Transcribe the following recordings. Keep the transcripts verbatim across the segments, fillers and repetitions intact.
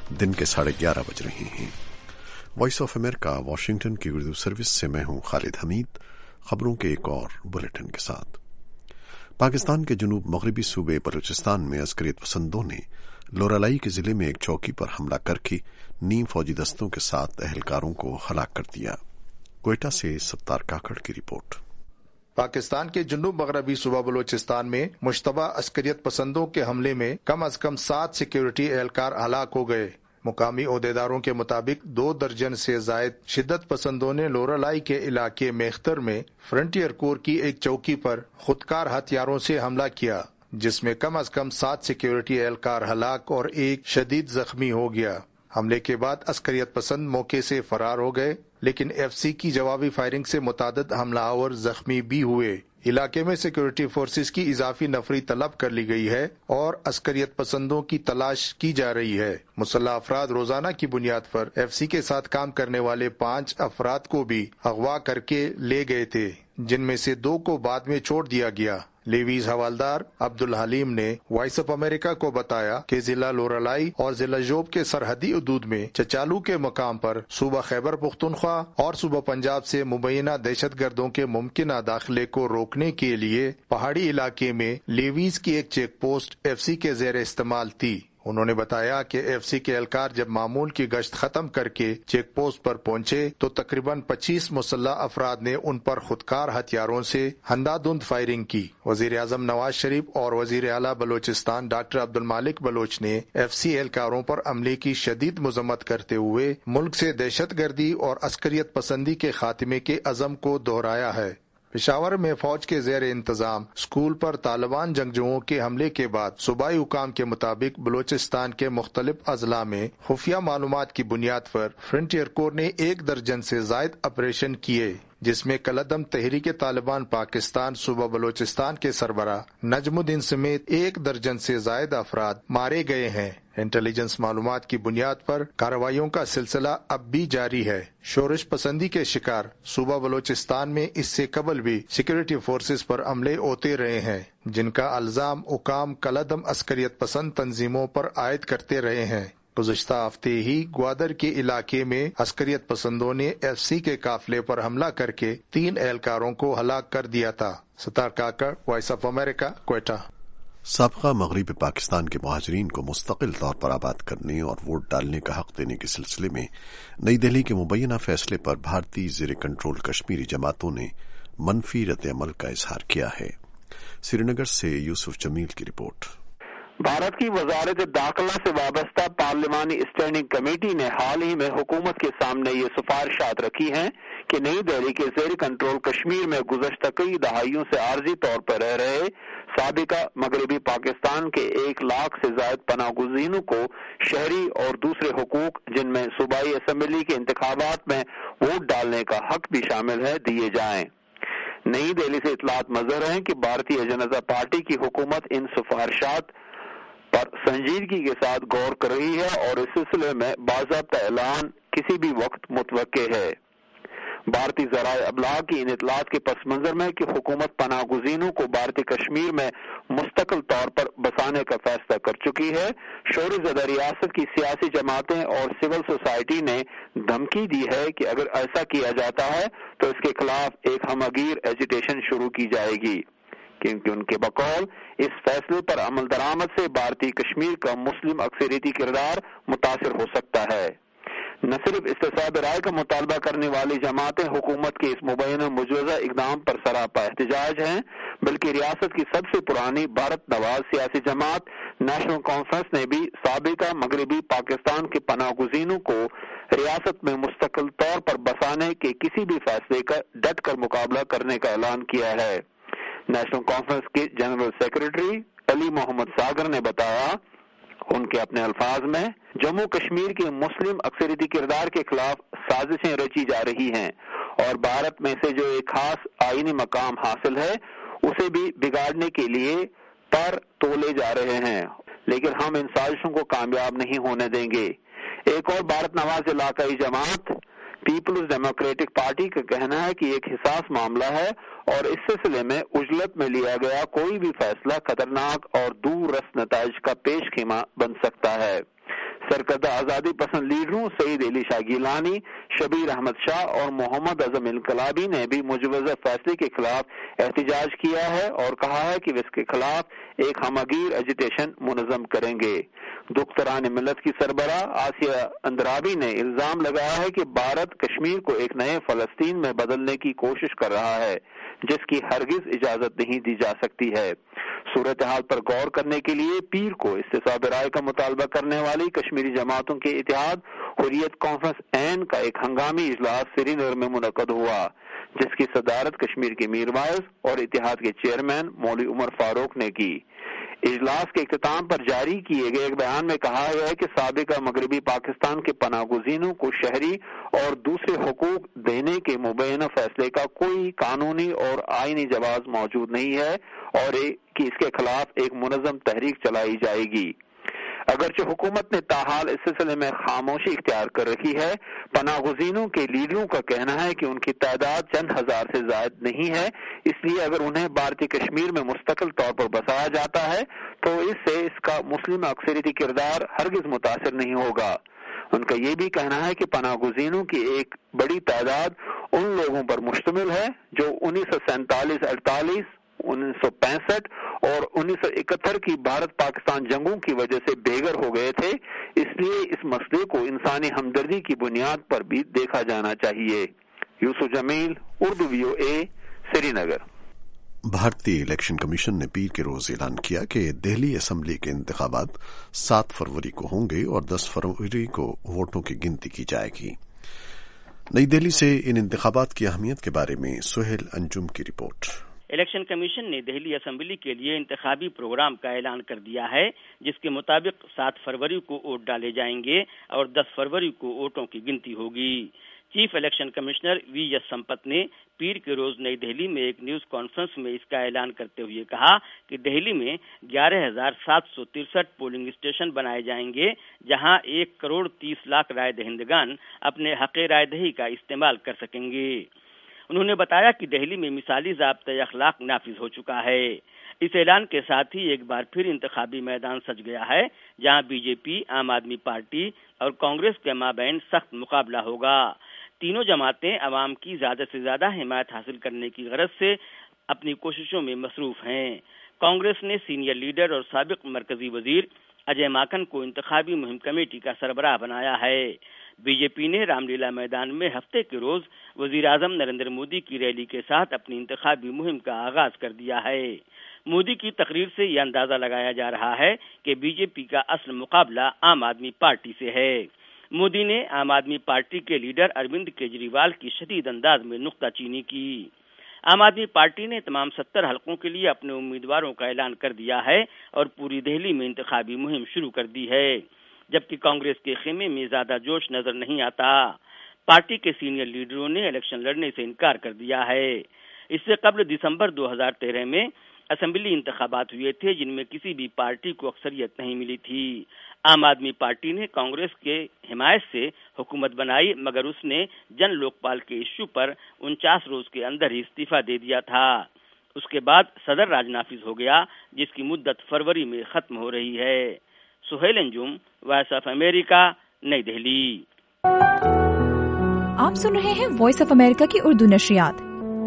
दिन के साढ़े ग्यारह बज रहे हैं। वॉइस ऑफ अमेरिका वाशिंगटन की उर्दू सर्विस से मैं हूं खालिद हमीद। खबरों के एक और बुलेटिन के साथ। पाकिस्तान के जनूब मगरबी सूबे बलूचिस्तान में अस्करियत पसंदों ने लोरालाई के जिले में एक चौकी पर हमला करके नीम फौजी दस्तों के साथ एहलकारों को हलाक कर दिया। कोयटा से सत्तार काकड़ की रिपोर्ट। पाकिस्तान के जनूब मगरबी सूबा बलूचिस्तान में मुश्तबा अस्करियत पसंदों के हमले में कम अज कम सात सिक्योरिटी एहलकार हलाक हो गए। मुकामी ओहदेदारों के मुताबिक दो दर्जन से जायद शिद्दत पसंदों ने लोरालाई के इलाके मेख्तर में फ्रंटियर कोर की एक चौकी पर खुदकार हथियारों से हमला किया, जिसमें कम अज कम सात सिक्योरिटी एहलकार हलाक और एक शदीद जख्मी हो गया। हमले के बाद अस्करियत पसंद मौके से फरार हो गए, लेकिन एफसी की जवाबी फायरिंग से मुतादिद हमलावर जख्मी भी हुए। इलाके में सिक्योरिटी फोर्सेस की इजाफी नफरी तलब कर ली गई है और अस्करियत पसंदों की तलाश की जा रही है। मुसल्लह अफराद रोजाना की बुनियाद पर एफसी के साथ काम करने वाले पांच अफराद को भी अगवा करके ले गए थे, जिनमें से दो को बाद में छोड़ दिया गया। लेवीज हवालदार अब्दुल हलीम ने वॉइस ऑफ अमेरिका को बताया कि जिला लोरालाई और जिला जोब के सरहदी हदूद में चचालू के मकाम पर सूबा खैबर पुख्तनख्वा और सूबा पंजाब से मुबैना दहशत गर्दों के मुमकिन दाखिले को रोकने के लिए पहाड़ी इलाके में लेवीज की एक चेक पोस्ट एफसी के जेर इस्तेमाल थी। उन्होंने बताया कि एफसी के एहलकार जब मामूल की गश्त खत्म करके चेक पोस्ट पर पहुंचे तो तकरीबन पच्चीस मुसल्लह अफराद ने उन पर खुदकार हथियारों से अंधाधुंध फायरिंग की। वजीर आजम नवाज शरीफ और वजीर आला बलोचिस्तान डॉक्टर अब्दुल मालिक बलोच ने एफसी एहलकारों पर हमले की शदीद मजम्मत करते हुए मुल्क से दहशत गर्दी और अस्करियत पसंदी के खात्मे के अज़म को दोहराया है। पेशावर में फौज के जेर इंतजाम स्कूल पर तालिबान जंगजुओं के हमले के बाद सूबाई हुकाम के मुताबिक बलूचिस्तान के मुख्तलिफ अजला में खुफिया मालूमात की बुनियाद पर फ्रंटियर कोर ने एक दर्जन से जायद ऑपरेशन किए, जिसमें कलदम तहरीक तालिबान पाकिस्तान सूबा बलूचिस्तान के सरबरा नजमुद्दीन समेत एक दर्जन से जायद अफराद मारे गए हैं। इंटेलिजेंस मालूमात की बुनियाद पर कार्रवाइयों का सिलसिला अब भी जारी है। शोरश पसंदी के शिकार सूबा बलूचिस्तान में इससे कबल भी सिक्योरिटी फोर्सेस पर हमले होते रहे हैं, जिनका अल्जाम हुकाम कलदम अस्करियत पसंद तंजीमों पर आयद करते रहे हैं। गुज़श्ता हफ्ते ही ग्वादर के इलाके में अस्करियत पसंदों ने एफसी के काफिले पर हमला करके तीन एहलकारों को हलाक कर दिया था। Sattar Kakar, voice of America, Quetta. साबका मगरबी पाकिस्तान के मुहाजिरीन को मुस्तकिल तौर पर आबाद करने और वोट डालने का हक देने के सिलसिले में नई दिल्ली के मुबैना फैसले पर भारतीय ज़ेर कंट्रोल कश्मीरी जमातों ने मनफी रद्द-ए-अमल का इजहार किया है। श्रीनगर से यूसुफ जमील की रिपोर्ट। भारत की वजारत दाखिला से वाबस्ता पार्लिमानी स्टैंडिंग कमेटी ने हाल ही में हुकूमत के सामने ये सिफारिशात रखी हैं कि नई दिल्ली के ज़ेर कंट्रोल कश्मीर में गुज़श्ता कई दहाइयों से आर्जी तौर पर रह रहे साबिका मगरबी पाकिस्तान के एक लाख से ज्यादा पनाहगुज़ीनों को शहरी और दूसरे हुकूक, जिनमें सूबाई असम्बली के इंतखाबात में वोट डालने का हक भी शामिल है, दिए जाएं। नई दिल्ली से इतलात मज़र है कि भारतीय जनता पार्टी की हुकूमत इन सिफारिशात पर संजीदगी के साथ गौर कर रही है और इस सिलसिले में बाज़ाब्ता ऐलान किसी भी वक्त मुतवक्के है। भारतीय ज़राए अबलाग की इन इतलात के पस मंजर में कि हुकूमत पनाहगुज़ीनों को भारतीय कश्मीर में मुस्तकिल तौर पर बसाने का फैसला कर चुकी है, शोर ज़दा रियासत की सियासी जमातें और सिविल सोसाइटी ने धमकी दी है कि अगर ऐसा किया जाता है तो इसके खिलाफ एक हमगीर एजिटेशन शुरू की जाएगी, क्योंकि उनके बकौल इस फैसले पर अमल दरामद से भारतीय कश्मीर का मुस्लिम अक्सरियती किरदार मुतासिर हो सकता है। न सिर्फ इस्तिसाब राय का मुतालबा करने वाली जमातें हुकूमत के इस मुबैना मुजवजा इकदाम पर सरापा एहतजाज हैं, बल्कि रियासत की सबसे पुरानी भारत नवाज सियासी जमात नेशनल कॉन्फ्रेंस ने भी साबिका मगरबी पाकिस्तान के पनाहगुज़ीनों को रियासत में मुस्तकिल तौर पर बसाने के किसी भी फैसले का डट कर मुकाबला करने का ऐलान किया है। नेशनल कॉन्फ्रेंस के जनरल सेक्रेटरी अली मोहम्मद सागर ने बताया, उनके अपने अल्फाज में, जम्मू कश्मीर के मुस्लिम अक्सरियती किरदार के खिलाफ साजिशें रची जा रही हैं और भारत में से जो एक खास आईनी मकाम हासिल है उसे भी बिगाड़ने के लिए पर तोले जा रहे हैं, लेकिन हम इन साजिशों को कामयाब नहीं होने देंगे। एक और भारत नवाज इलाकाई जमात पीपल्स डेमोक्रेटिक पार्टी का कहना है कि एक हिसास मामला है और इस सिलसिले में उजलत में लिया गया कोई भी फैसला खतरनाक और दूर रस नताइज का पेश खीमा बन सकता है। سرکردہ آزادی پسند لیڈروں سعید علی شاہ گیلانی، شبیر احمد شاہ اور محمد اعظم انقلابی نے بھی مجوزہ فیصلے کے خلاف احتجاج کیا ہے اور کہا ہے کہ وہ اس کے خلاف ایک ہمگیر ایجیٹیشن منظم کریں گے۔ دختران ملت کی سربراہ آسیہ اندرابی نے الزام لگایا ہے کہ بھارت کشمیر کو ایک نئے فلسطین میں بدلنے کی کوشش کر رہا ہے جس کی ہرگز اجازت نہیں دی جا سکتی ہے۔ صورتحال پر غور کرنے کے لیے پیر کو استصواب رائے کا مطالبہ کرنے والی کشمیری جماعتوں کے اتحاد حریت کانفرنس این کا ایک ہنگامی اجلاس سری نگر میں منعقد ہوا، جس کی صدارت کشمیر کے میر وائز اور اتحاد کے چیئرمین مولوی عمر فاروق نے کی۔ اجلاس کے اختتام پر جاری کیے گئے ایک بیان میں کہا گیا ہے کہ سابقہ مغربی پاکستان کے پناہ گزینوں کو شہری اور دوسرے حقوق دینے کے مبینہ فیصلے کا کوئی قانونی اور آئینی جواز موجود نہیں ہے اور کہ اس کے خلاف ایک منظم تحریک چلائی جائے گی۔ اگرچہ حکومت نے تاحال اس سلسلے میں خاموشی اختیار کر رکھی ہے، پناہ گزینوں کے لیڈروں کا کہنا ہے کہ ان کی تعداد چند ہزار سے زائد نہیں ہے، اس لیے اگر انہیں بھارتی کشمیر میں مستقل طور پر بسایا جاتا ہے تو اس سے اس کا مسلم اکثریتی کردار ہرگز متاثر نہیں ہوگا۔ ان کا یہ بھی کہنا ہے کہ پناہ گزینوں کی ایک بڑی تعداد ان لوگوں پر مشتمل ہے جو انیس سو سینتالیس اڑتالیس انیس سو پینسٹھ اور انیس سو اکہتر کی بھارت پاکستان جنگوں کی وجہ سے بے گھر ہو گئے تھے، اس لیے اس مسئلے کو انسانی ہمدردی کی بنیاد پر بھی دیکھا جانا چاہیے۔ یوسف جمیل، اردو وی او اے، سری نگر۔ بھارتی الیکشن کمیشن نے پیر کے روز اعلان کیا کہ دہلی اسمبلی کے انتخابات سات فروری کو ہوں گے اور دس فروری کو ووٹوں کی گنتی کی جائے گی۔ نئی دہلی سے ان انتخابات کی اہمیت کے بارے میں سہیل انجم کی رپورٹ۔ الیکشن کمیشن نے دہلی اسمبلی کے لیے انتخابی پروگرام کا اعلان کر دیا ہے، جس کے مطابق سات فروری کو ووٹ ڈالے جائیں گے اور دس فروری کو ووٹوں کی گنتی ہوگی۔ Chief election commissioner V S Sampath نے پیر کے روز نئی دہلی میں ایک نیوز کانفرنس میں اس کا اعلان کرتے ہوئے کہا کہ دہلی میں گیارہ ہزار سات سو ترسٹھ پولنگ اسٹیشن بنائے جائیں گے، جہاں ایک کروڑ تیس لاکھ رائے دہندگان اپنے حق رائے دہی کا استعمال کر سکیں گے۔ انہوں نے بتایا کہ دہلی میں مثالی ضابطۂ اخلاق نافذ ہو چکا ہے۔ اس اعلان کے ساتھ ہی ایک بار پھر انتخابی میدان سج گیا ہے، جہاں بی جے پی، عام آدمی پارٹی اور کانگریس کے مابین سخت مقابلہ ہوگا۔ تینوں جماعتیں عوام کی زیادہ سے زیادہ حمایت حاصل کرنے کی غرض سے اپنی کوششوں میں مصروف ہیں۔ کانگریس نے سینئر لیڈر اور سابق مرکزی وزیر اجے ماکن کو انتخابی مہم کمیٹی کا سربراہ بنایا ہے۔ بی جے پی نے رام لیلا میدان میں ہفتے کے روز وزیر اعظم نریندر مودی کی ریلی کے ساتھ اپنی انتخابی مہم کا آغاز کر دیا ہے۔ مودی کی تقریر سے یہ اندازہ لگایا جا رہا ہے کہ بی جے پی کا اصل مقابلہ عام آدمی پارٹی سے ہے۔ مودی نے عام آدمی پارٹی کے لیڈر اروند کیجریوال کی شدید انداز میں نکتہ چینی کی۔ عام آدمی پارٹی نے تمام ستر حلقوں کے لیے اپنے امیدواروں کا اعلان کر دیا ہے اور پوری دہلی میں انتخابی مہم شروع کر دی ہے، جبکہ کانگریس کے خیمے میں زیادہ جوش نظر نہیں آتا۔ پارٹی کے سینئر لیڈروں نے الیکشن لڑنے سے انکار کر دیا ہے۔ اس سے قبل دسمبر دو ہزار تیرہ میں اسمبلی انتخابات ہوئے تھے، جن میں کسی بھی پارٹی کو اکثریت نہیں ملی تھی۔ عام آدمی پارٹی نے کانگریس کے حمایت سے حکومت بنائی، مگر اس نے جن لوک پال کے ایشو پر انچاس روز کے اندر ہی استعفیٰ دے دیا تھا۔ اس کے بعد صدر راج نافذ ہو گیا، جس کی مدت فروری میں ختم ہو رہی ہے۔ Sohail Anjum, voice of America, نئی دہلی۔ آپ سن رہے ہیں وائس آف امریکہ کی اردو نشریات۔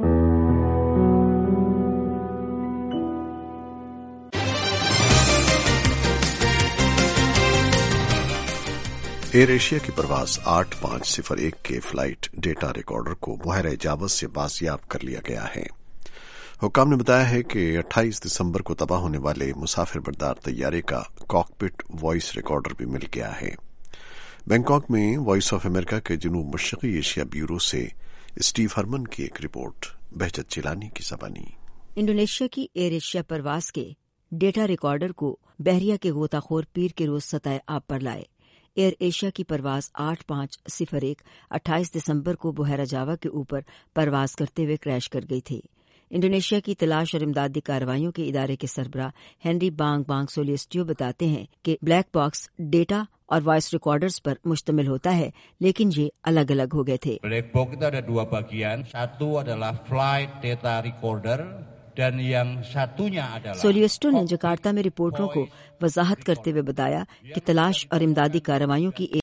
ایئر ایشیا کی پرواز آٹھ پانچ صفر ایک کے فلائٹ ڈیٹا ریکارڈر کو بحیرہ جاوز سے بازیاب کر لیا گیا ہے۔ حکام نے بتایا ہے کہ اٹھائیس دسمبر کو تباہ ہونے والے مسافر بردار طیارے کا کاکپٹ وائس ریکارڈر بھی مل گیا ہے۔ بینکاک میں وائس آف امریکہ کے جنوب مشرقی ایشیا بیورو سے اسٹیو ہرمن کی ایک رپورٹ بہجت چیلانی کی زبانی۔ انڈونیشیا کی ایئر ایشیا پرواز کے ڈیٹا ریکارڈر کو بحریہ کے غوطہ خور پیر کے روز سطح آب پر لائے۔ ایئر ایشیا کی پرواز آٹھ پانچ صفر ایک اٹھائیس دسمبر کو بحیرہ جاوا کے اوپر پرواز کرتے ہوئے کریش کر گئی تھی۔ انڈونیشیا کی تلاش اور امدادی کارروائیوں کے ادارے کے سربراہ ہینری بانگ بانگ سولیسٹیو بتاتے ہیں کہ بلیک باکس ڈیٹا اور وائس ریکارڈرز پر مشتمل ہوتا ہے، لیکن یہ الگ الگ ہو گئے تھے۔ Black box itu ada dua bagian. Satu adalah flight data recorder سولیوسٹو نے جکارتا میں رپورٹروں کو وضاحت کرتے ہوئے بتایا کہ تلاش اور امدادی کارروائیوں کی